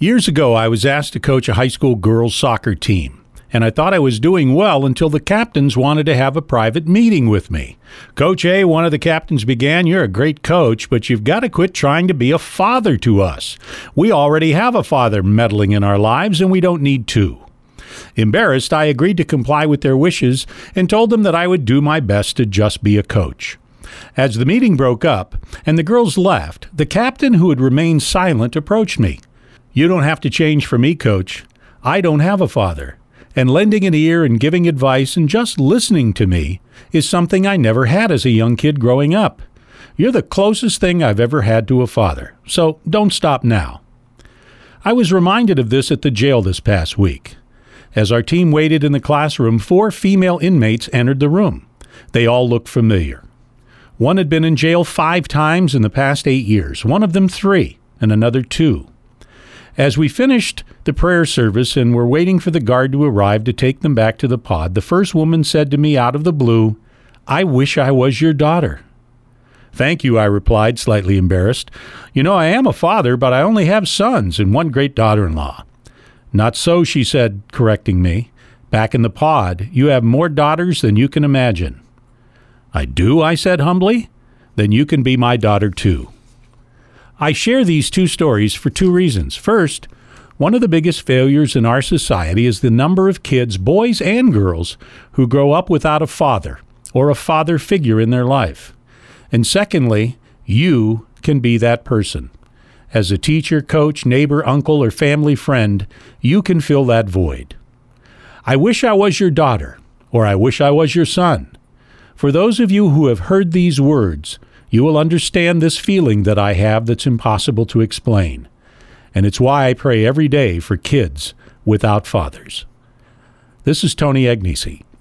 Years ago, I was asked to coach a high school girls soccer team, and I thought I was doing well until the captains wanted to have a private meeting with me. Coach A, one of the captains began, "You're a great coach, but you've got to quit trying to be a father to us. We already have a father meddling in our lives, and we don't need two." Embarrassed, I agreed to comply with their wishes and told them that I would do my best to just be a coach. As the meeting broke up and the girls left, the captain who had remained silent approached me. "You don't have to change for me, Coach. I don't have a father, and lending an ear and giving advice and just listening to me is something I never had as a young kid growing up. You're the closest thing I've ever had to a father, so don't stop now." I was reminded of this at the jail this past week. As our team waited in the classroom, 4 female inmates entered the room. They all looked familiar. One had been in jail 5 times in the past 8 years, one of them 3, and another 2. As we finished the prayer service and were waiting for the guard to arrive to take them back to the pod, the first woman said to me out of the blue, "I wish I was your daughter." "Thank you," I replied, slightly embarrassed. "You know, I am a father, but I only have sons and one great daughter-in-law." "Not so," she said, correcting me. "Back in the pod, you have more daughters than you can imagine." "I do?" I said humbly. "Then you can be my daughter too." I share these 2 stories for 2 reasons. First, one of the biggest failures in our society is the number of kids, boys and girls, who grow up without a father or a father figure in their life. And secondly, you can be that person. As a teacher, coach, neighbor, uncle, or family friend, you can fill that void. I wish I was your daughter, or I wish I was your son. For those of you who have heard these words, you will understand this feeling that I have that's impossible to explain. And it's why I pray every day for kids without fathers. This is Tony Agnesi.